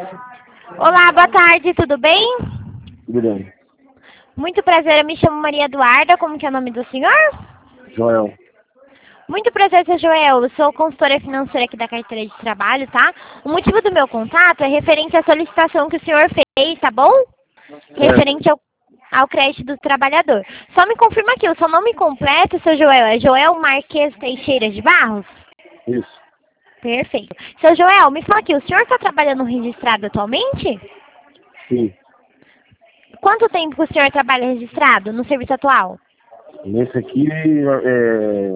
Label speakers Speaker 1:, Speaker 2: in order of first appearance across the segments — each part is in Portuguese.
Speaker 1: Olá, boa tarde, tudo bem?
Speaker 2: Tudo bem.
Speaker 1: Muito prazer, eu me chamo Maria Eduarda, como que é o nome do senhor?
Speaker 2: Joel.
Speaker 1: Muito prazer, seu Joel, eu sou consultora financeira aqui da carteira de trabalho, tá? O motivo do meu contato é referente à solicitação que o senhor fez, tá bom? Referente ao crédito do trabalhador. Só me confirma aqui, o seu nome completo, seu Joel, é Joel Marques Teixeira de Barros?
Speaker 2: Isso.
Speaker 1: Perfeito. Seu Joel, me fala aqui, o senhor está trabalhando registrado atualmente?
Speaker 2: Sim.
Speaker 1: Quanto tempo que o senhor trabalha registrado no serviço atual?
Speaker 2: Nesse aqui é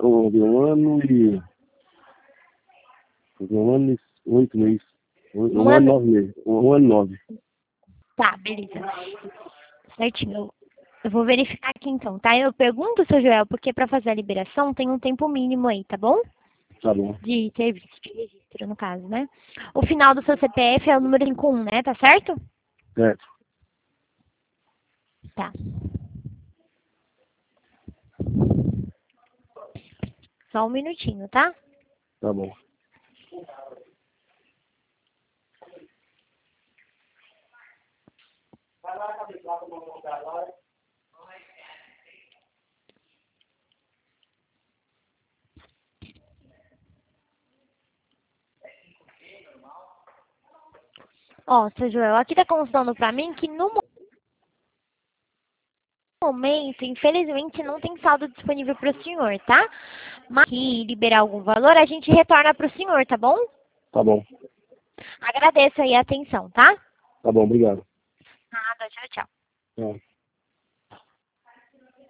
Speaker 2: um ano e 8 meses.
Speaker 1: Um
Speaker 2: Um ano e
Speaker 1: ano?
Speaker 2: 9 meses. Um ano e 9.
Speaker 1: Tá, beleza. Certinho. Eu vou verificar aqui então, tá? Eu pergunto, seu Joel, porque para fazer a liberação tem um tempo mínimo aí, tá bom?
Speaker 2: Tá bom.
Speaker 1: De serviço, de registro, no caso, né? O final do seu CPF é o número 51, né? Tá certo?
Speaker 2: Certo.
Speaker 1: Tá. Só um minutinho, tá?
Speaker 2: Tá bom.
Speaker 1: Ó, seu Joel, aqui tá constando pra mim que no momento, infelizmente, não tem saldo disponível para o senhor, tá? Mas se liberar algum valor, a gente retorna para o senhor, tá bom?
Speaker 2: Tá bom.
Speaker 1: Agradeço aí a atenção, tá?
Speaker 2: Tá bom, obrigado.
Speaker 1: Nada, tchau, tchau.
Speaker 2: Tchau.